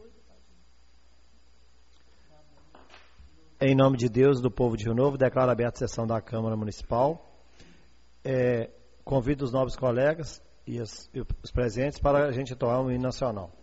Em nome de Deus, do povo de Rio Novo, declaro aberta a sessão da Câmara Municipal. Convido os nobres colegas e os presentes para a gente entoar um hino nacional.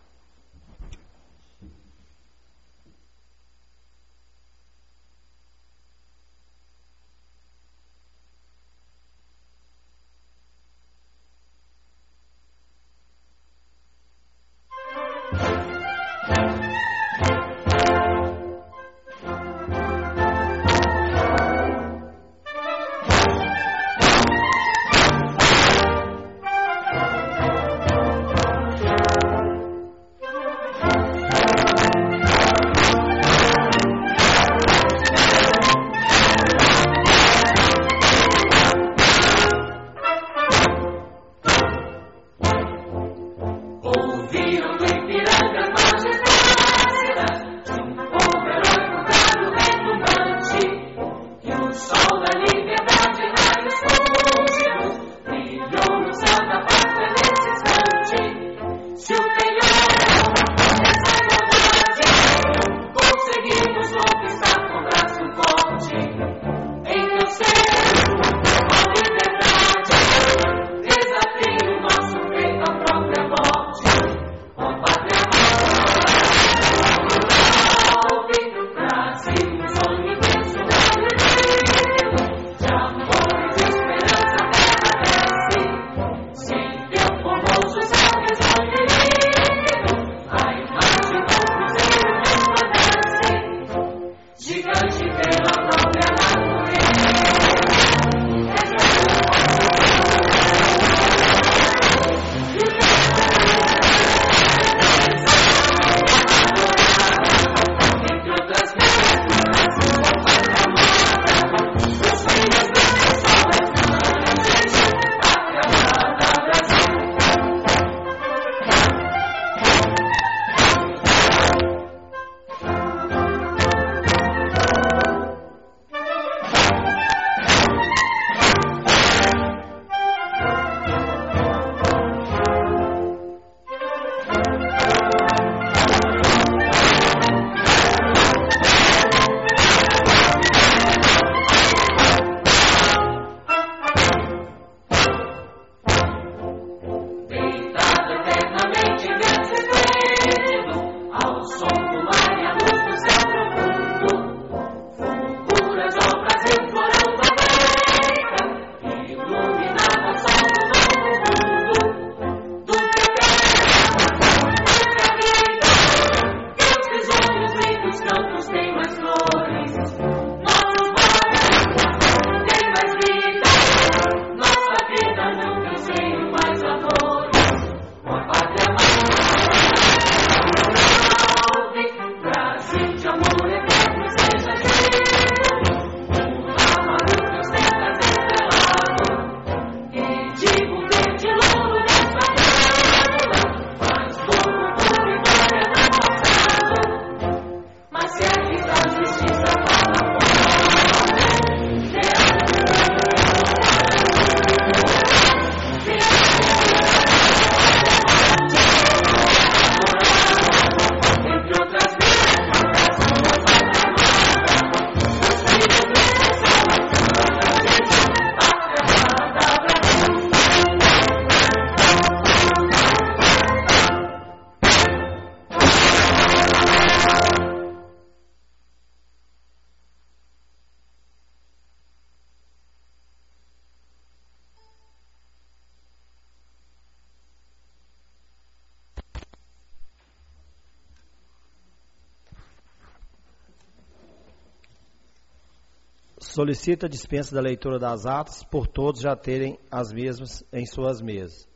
Solicita a dispensa da leitura das atas, por todos já terem as mesmas em suas mesas.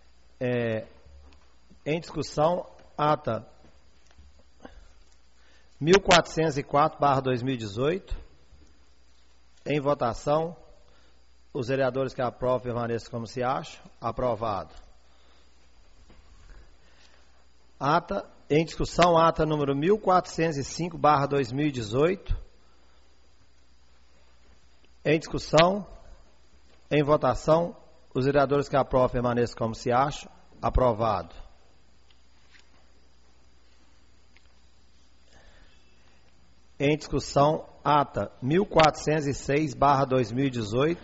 Em discussão, ata 1404/2018. Em votação, os vereadores que aprovam permaneçam como se acham. Aprovado. Em discussão, ata número 1405/2018. Em discussão, em votação, os vereadores que aprovam permaneçam como se acham. Aprovado. Em discussão, ata 1406/2018.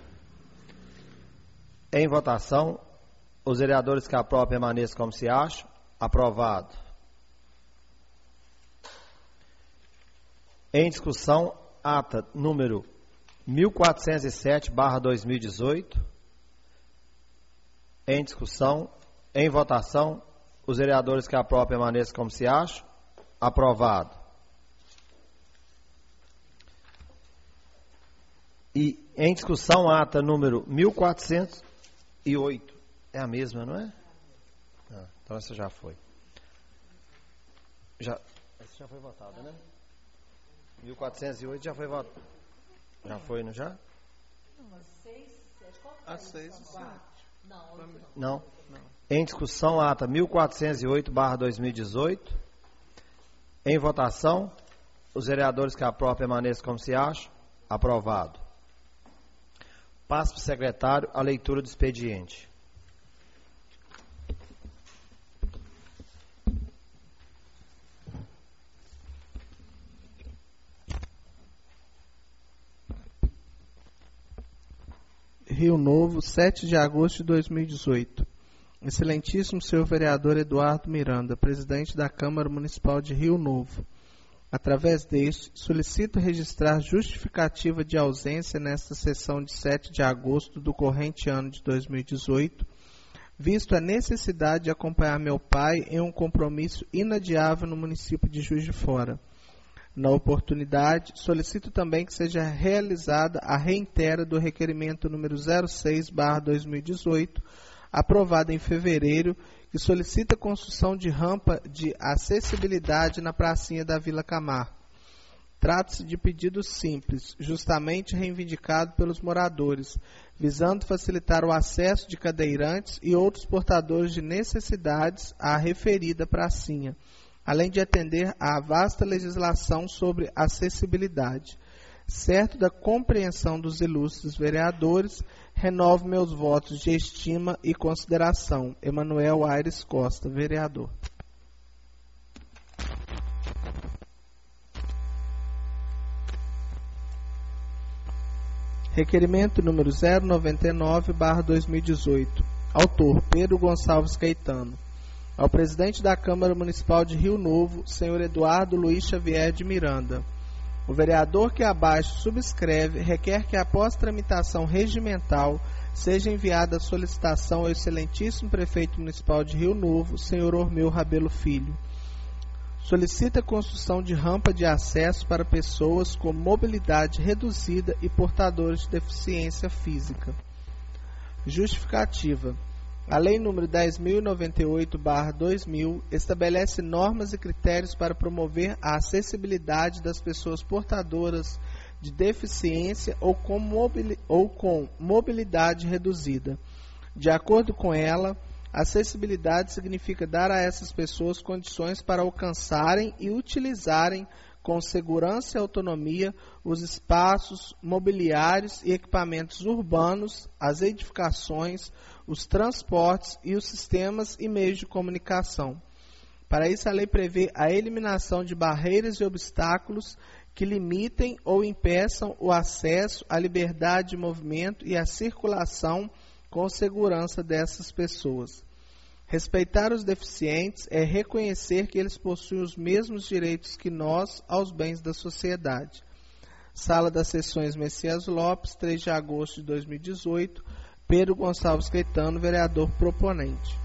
Em votação, os vereadores que aprovam permaneçam como se acham. Aprovado. Em discussão, ata número 1407/2018. Em discussão, em votação, os vereadores que aprovam permaneçam como se acham. Aprovado. E em discussão, ata número 1408. É a mesma, não é? Ah, então essa já foi. Essa já foi votada, né? 1408 já foi votada. Já foi, não já? A 6 e 7. Não. Em discussão, ata 1408/2018. Em votação, os vereadores que aprovam permaneçam como se acham. Aprovado. Passo para o secretário a leitura do expediente. Rio Novo, 7 de agosto de 2018. Excelentíssimo senhor vereador Eduardo Miranda, presidente da Câmara Municipal de Rio Novo. Através deste, solicito registrar justificativa de ausência nesta sessão de 7 de agosto do corrente ano de 2018, visto a necessidade de acompanhar meu pai em um compromisso inadiável no município de Juiz de Fora. Na oportunidade, solicito também que seja realizada a reitera do requerimento número 06/2018, aprovado em fevereiro, que solicita a construção de rampa de acessibilidade na pracinha da Vila Camargo. Trata-se de pedido simples, justamente reivindicado pelos moradores, visando facilitar o acesso de cadeirantes e outros portadores de necessidades à referida pracinha, além de atender à vasta legislação sobre acessibilidade. Certo da compreensão dos ilustres vereadores, renovo meus votos de estima e consideração. Emanuel Aires Costa, vereador. Requerimento número 099/2018. Autor, Pedro Gonçalves Caetano. Ao presidente da Câmara Municipal de Rio Novo, senhor Eduardo Luiz Xavier de Miranda. O vereador que abaixo subscreve requer que, após tramitação regimental, seja enviada a solicitação ao excelentíssimo prefeito municipal de Rio Novo, senhor Ormeu Rabelo Filho. Solicita a construção de rampa de acesso para pessoas com mobilidade reduzida e portadores de deficiência física. Justificativa. A Lei nº 10.098/2000 estabelece normas e critérios para promover a acessibilidade das pessoas portadoras de deficiência ou com mobilidade reduzida. De acordo com ela, acessibilidade significa dar a essas pessoas condições para alcançarem e utilizarem com segurança e autonomia os espaços, mobiliários e equipamentos urbanos, as edificações, os transportes e os sistemas e meios de comunicação. Para isso, a lei prevê a eliminação de barreiras e obstáculos que limitem ou impeçam o acesso à liberdade de movimento e à circulação com segurança dessas pessoas. Respeitar os deficientes é reconhecer que eles possuem os mesmos direitos que nós aos bens da sociedade. Sala das Sessões Messias Lopes, 3 de agosto de 2018, Pedro Gonçalves Caetano, vereador proponente.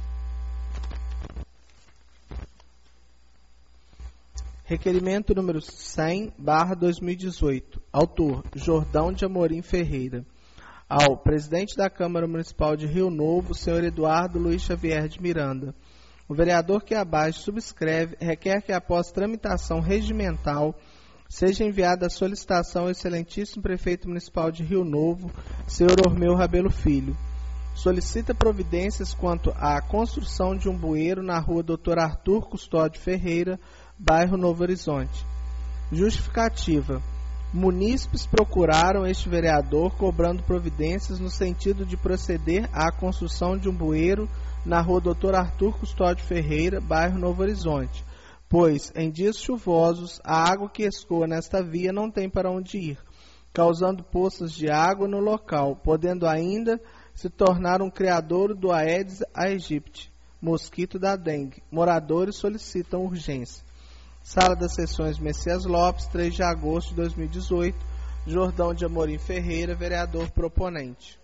Requerimento número 100/2018. Autor, Jordão de Amorim Ferreira. Ao presidente da Câmara Municipal de Rio Novo, senhor Eduardo Luiz Xavier de Miranda. O vereador que abaixo subscreve requer que, após tramitação regimental, seja enviada a solicitação ao excelentíssimo prefeito municipal de Rio Novo, senhor Ormeu Rabelo Filho. Solicita providências quanto à construção de um bueiro na rua Dr. Arthur Custódio Ferreira, bairro Novo Horizonte. Justificativa. Munícipes procuraram este vereador cobrando providências no sentido de proceder à construção de um bueiro na rua Dr. Arthur Custódio Ferreira, bairro Novo Horizonte, pois, em dias chuvosos, a água que escoa nesta via não tem para onde ir, causando poças de água no local, podendo ainda se tornar um criadouro do Aedes aegypti, mosquito da dengue. Moradores solicitam urgência. Sala das Sessões Messias Lopes, 3 de agosto de 2018. Jordão de Amorim Ferreira, vereador proponente.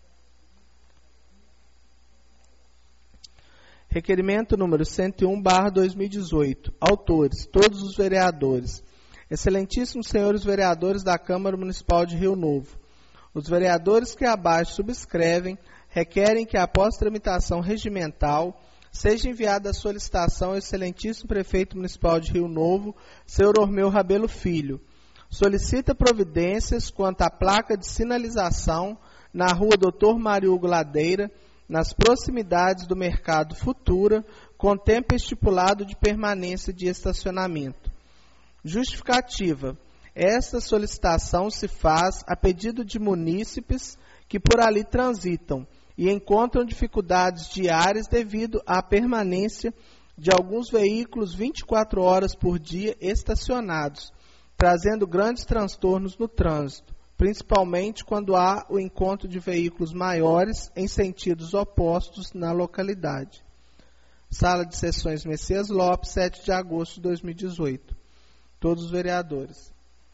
Requerimento número 101/2018. Autores, todos os vereadores. Excelentíssimos senhores vereadores da Câmara Municipal de Rio Novo. Os vereadores que abaixo subscrevem requerem que, após tramitação regimental, seja enviada a solicitação ao excelentíssimo prefeito municipal de Rio Novo, senhor Ormeu Rabelo Filho. Solicita providências quanto à placa de sinalização na rua Dr. Mário Hugo Ladeira, nas proximidades do Mercado Futura, com tempo estipulado de permanência de estacionamento. Justificativa. Esta solicitação se faz a pedido de munícipes que por ali transitam e encontram dificuldades diárias devido à permanência de alguns veículos 24 horas por dia estacionados, trazendo grandes transtornos no trânsito, principalmente quando há o encontro de veículos maiores em sentidos opostos na localidade. Sala de Sessões Messias Lopes, 7 de agosto de 2018. Todos os vereadores.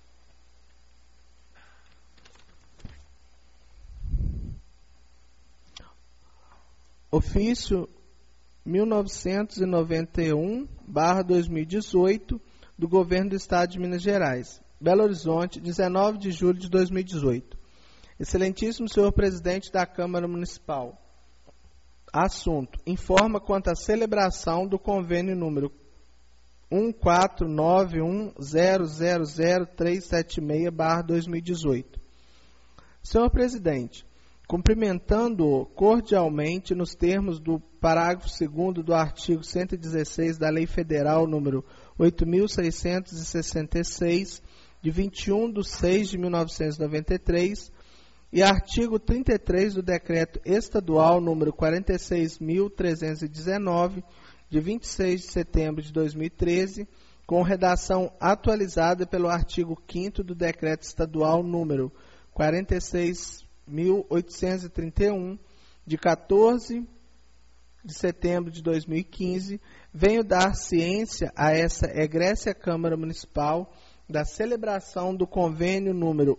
Ofício 1991/2018 do Governo do Estado de Minas Gerais. Belo Horizonte, 19 de julho de 2018. Excelentíssimo senhor presidente da Câmara Municipal. Assunto: informa quanto à celebração do convênio número 14910000376/2018. Senhor presidente, cumprimentando-o cordialmente nos termos do parágrafo 2º do artigo 116 da Lei Federal número 8.666, de 21/6/1993, e artigo 33 do Decreto Estadual número 46.319, de 26 de setembro de 2013, com redação atualizada pelo artigo 5º do Decreto Estadual número 46.831, de 14 de setembro de 2015, venho dar ciência a essa egrécia Câmara Municipal da celebração do convênio número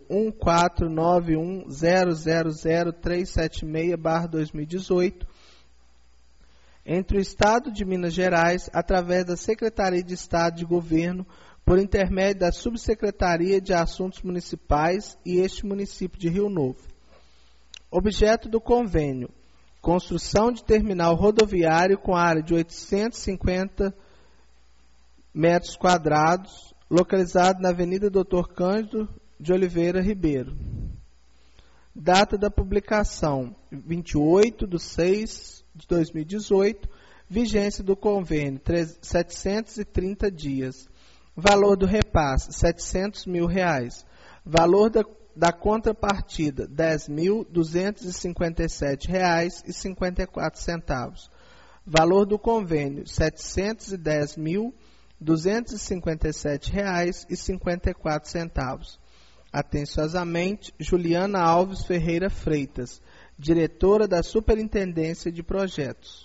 14910000376/2018 entre o Estado de Minas Gerais, através da Secretaria de Estado de Governo, por intermédio da Subsecretaria de Assuntos Municipais e este município de Rio Novo. Objeto do convênio: construção de terminal rodoviário com área de 850 metros quadrados, localizado na Avenida Dr. Cândido de Oliveira Ribeiro. Data da publicação: 28/6 de 2018. Vigência do convênio: 730 dias. Valor do repasse: R$700 mil. Valor da contrapartida: R$ 10.257,54. Valor do convênio: R$ 710.257,54. Atenciosamente, Juliana Alves Ferreira Freitas, diretora da Superintendência de Projetos.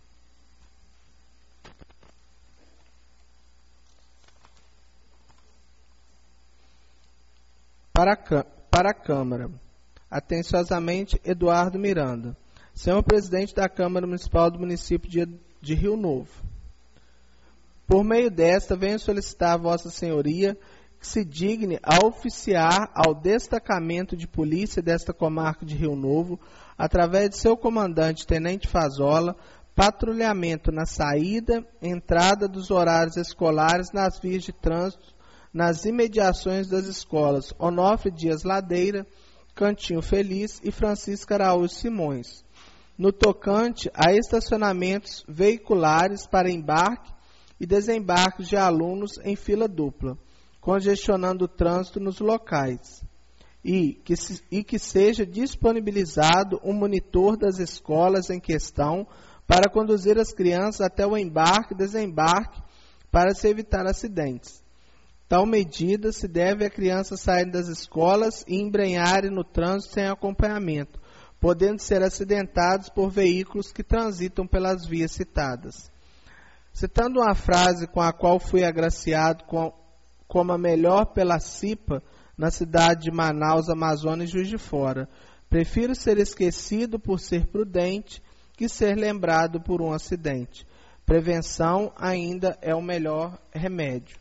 Para a Câmara. Atenciosamente, Eduardo Miranda. Senhor presidente da Câmara Municipal do município de Rio Novo. Por meio desta, venho solicitar a Vossa Senhoria que se digne a oficiar ao destacamento de polícia desta comarca de Rio Novo, através de seu comandante, Tenente Fazola, patrulhamento na saída, entrada dos horários escolares nas vias de trânsito, nas imediações das escolas Onofre Dias Ladeira, Cantinho Feliz e Francisco Araújo Simões, no tocante a estacionamentos veiculares para embarque e desembarque de alunos em fila dupla, congestionando o trânsito nos locais, e que seja disponibilizado um monitor das escolas em questão para conduzir as crianças até o embarque e desembarque para se evitar acidentes. Tal medida se deve a crianças saírem das escolas e embrenharem no trânsito sem acompanhamento, podendo ser acidentados por veículos que transitam pelas vias citadas. Citando uma frase com a qual fui agraciado como a melhor pela CIPA na cidade de Manaus, Amazonas e Juiz de Fora, prefiro ser esquecido por ser prudente que ser lembrado por um acidente. Prevenção ainda é o melhor remédio.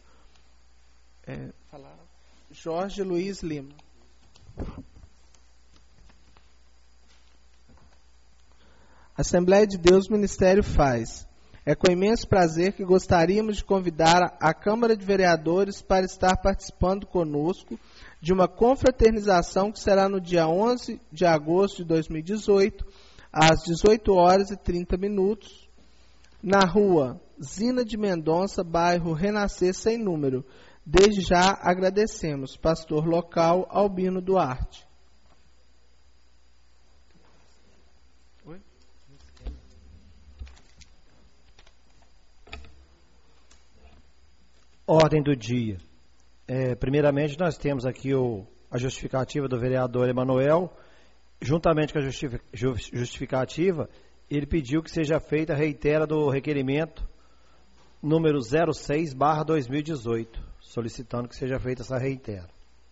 Jorge Luiz Lima. Assembleia de Deus, Ministério faz. É com imenso prazer que gostaríamos de convidar a Câmara de Vereadores para estar participando conosco de uma confraternização que será no dia 11 de agosto de 2018, às 18h30, na rua Zina de Mendonça, bairro Renascer, sem número. Desde já agradecemos. Pastor local Albino Duarte. Ordem do dia. Primeiramente, nós temos aqui a justificativa do vereador Emanuel. Juntamente com a justificativa, ele pediu que seja feita a reitera do requerimento número 06/2018, solicitando que seja feita essa reitera.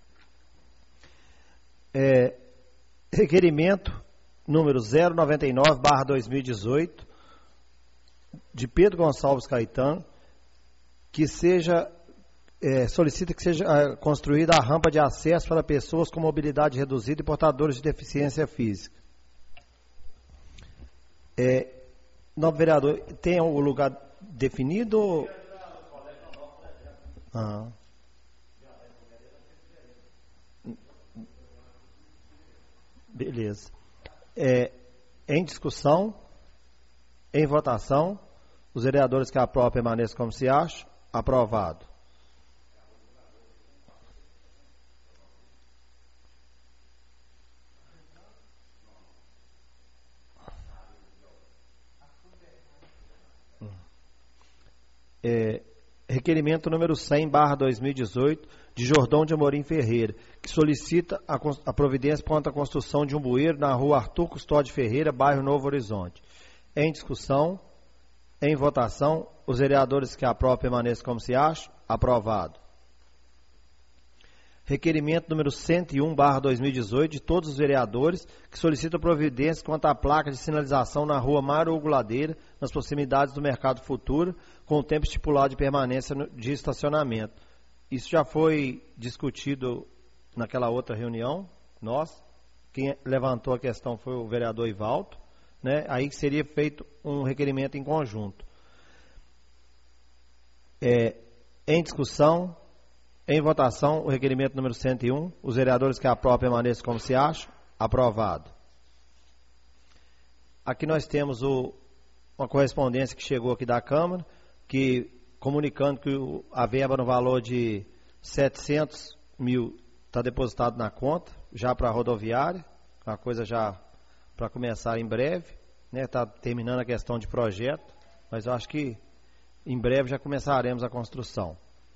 Requerimento número 099/2018, de Pedro Gonçalves Caetano, que solicita que seja construída a rampa de acesso para pessoas com mobilidade reduzida e portadores de deficiência física. Novo vereador, tem o lugar definido? Beleza. Em discussão, em votação, os vereadores que aprovam permaneçam como se acham. Aprovado. Requerimento número 100/2018, de Jordão de Amorim Ferreira, que solicita a providência quanto à construção de um bueiro na rua Arthur Custódio Ferreira, bairro Novo Horizonte. Em discussão, em votação, os vereadores que aprovam permaneçam como se acham. Aprovado. Requerimento número 101/2018, de todos os vereadores que solicitam providência quanto à placa de sinalização na rua Mário Hugo Ladeira, nas proximidades do Mercado Futuro, com o tempo estipulado de permanência de estacionamento. Isso já foi discutido naquela outra reunião, quem levantou a questão foi o vereador Ivaldo, né? Aí seria feito um requerimento em conjunto. Em discussão, em votação, o requerimento número 101, os vereadores que aprovam permaneçam como se acham. Aprovado. Aqui nós temos uma correspondência que chegou aqui da Câmara, comunicando que a verba no valor de 700 mil está depositado na conta, já para a rodoviária, uma coisa já para começar em breve, né? Está terminando a questão de projeto, mas eu acho que em breve já começaremos a construção.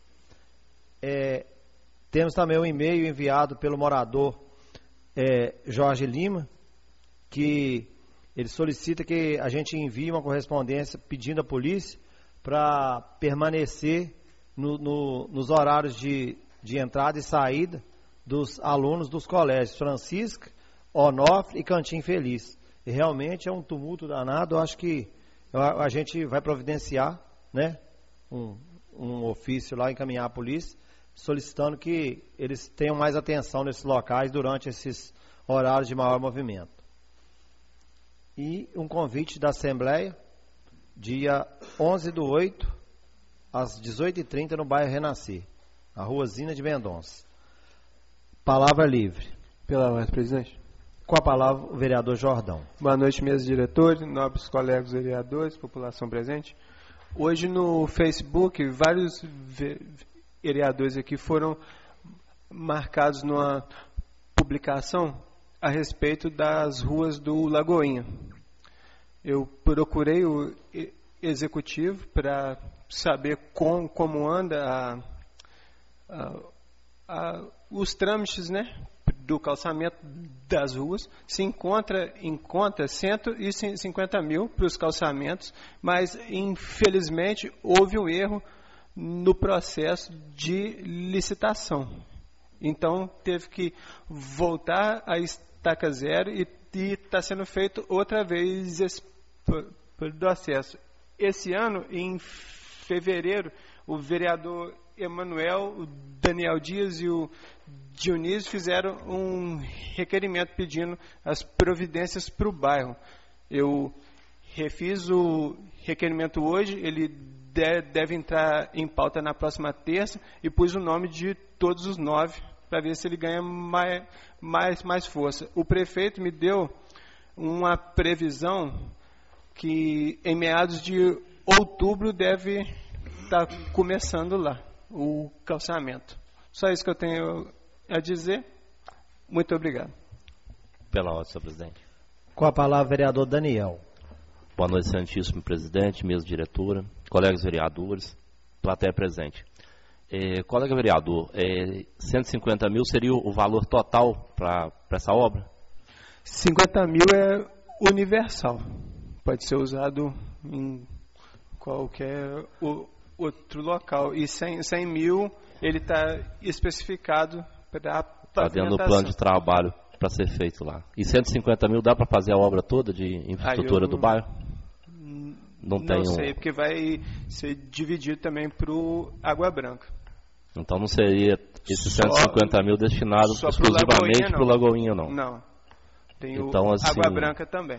Temos também um e-mail enviado pelo morador Jorge Lima, que ele solicita que a gente envie uma correspondência pedindo à polícia para permanecer nos horários de entrada e saída dos alunos dos colégios Francisca, Onofre e Cantim Feliz. E realmente é um tumulto danado. Eu acho que a gente vai providenciar, né, um ofício lá, encaminhar à polícia, solicitando que eles tenham mais atenção nesses locais durante esses horários de maior movimento. E um convite da Assembleia, dia 11/8, às 18h30, no bairro Renascer, na rua Zina de Mendonça. Palavra livre. Pela ordem, presidente. Com a palavra, o vereador Jordão. Boa noite, meus diretores, nobres colegas vereadores, população presente. Hoje no Facebook, vários vereadores aqui foram marcados numa publicação a respeito das ruas do Lagoinha. Eu procurei o executivo para saber como anda os trâmites, né, do calçamento das ruas. Se encontra em conta 150 mil para os calçamentos, mas infelizmente houve um erro no processo de licitação. Então teve que voltar a estaca zero e está sendo feito outra vez esse processo. Esse ano, em fevereiro, o vereador Emanuel, o Daniel Dias e o Dionísio fizeram um requerimento pedindo as providências para o bairro. Eu refiz o requerimento hoje, ele deve entrar em pauta na próxima terça e pus o nome de todos os 9 para ver se ele ganha mais força. O prefeito me deu uma previsão que em meados de outubro deve estar começando lá o calçamento. Só isso que eu tenho a dizer. Muito obrigado. Pela ordem, senhor presidente. Com a palavra, vereador Daniel. Boa noite, santíssimo presidente, mesa diretora, colegas vereadores, plateia presente. Colega vereador, 150 mil seria o valor total para essa obra? 50 mil é universal. Pode ser usado em qualquer outro local. E 100 mil, ele está especificado para pavimentação. Está dentro do plano de trabalho para ser feito lá. E 150 mil dá para fazer a obra toda de infraestrutura do bairro? Não sei, porque vai ser dividido também para o Água Branca. Então não seria esses 150 mil destinados exclusivamente para o Lagoinha, não? Não. Tem então, o assim, Água Branca também.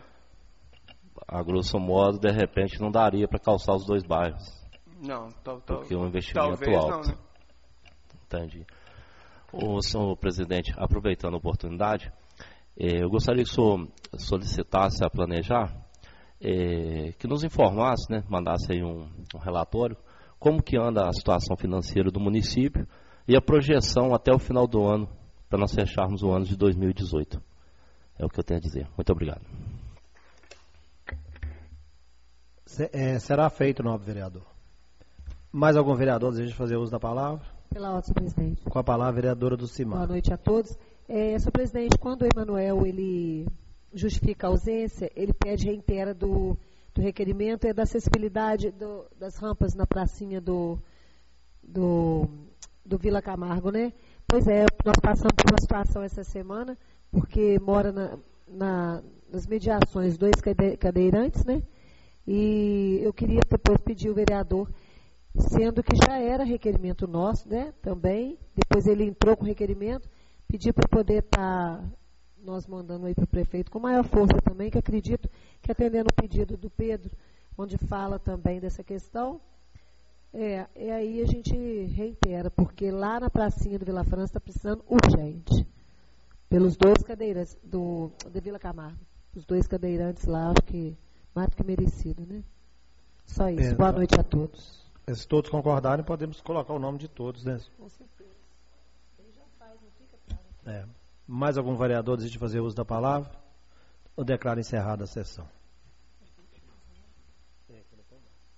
A grosso modo, de repente, não daria para calçar os dois bairros. Não, porque é um investimento talvez alto. Não, né? Entendi. Senhor presidente, aproveitando a oportunidade, eu gostaria que o senhor solicitasse a Planejar, que nos informasse, né, mandasse aí um relatório, como que anda a situação financeira do município e a projeção até o final do ano, para nós fecharmos o ano de 2018. É o que eu tenho a dizer. Muito obrigado. Será feito, nobre vereador. Mais algum vereador deseja fazer uso da palavra? Pela ordem, senhor presidente. Com a palavra, vereadora Dulcimar. Boa noite a todos. Senhor presidente, quando o Emanuel ele justifica a ausência, ele pede reitera do requerimento da acessibilidade das rampas na pracinha do Vila Camargo, né? Pois é, nós passamos por uma situação essa semana, porque mora nas mediações 2 cadeirantes, né? E eu queria depois pedir o vereador, sendo que já era requerimento nosso, né? Também, depois ele entrou com requerimento, pedir para poder estar nós mandando aí para o prefeito com maior força também, que acredito que atendendo o pedido do Pedro, onde fala também dessa questão, e aí a gente reitera, porque lá na pracinha do Vila França está precisando urgente, pelos 2 cadeirantes da Vila Camargo, os 2 cadeirantes lá, acho que mais do que merecido, né? Só isso. Boa noite a todos. Se todos concordarem, podemos colocar o nome de todos, né? Com certeza. Ele já faz, não fica claro. Mais algum vereador deseja fazer uso da palavra? Eu declaro encerrada a sessão.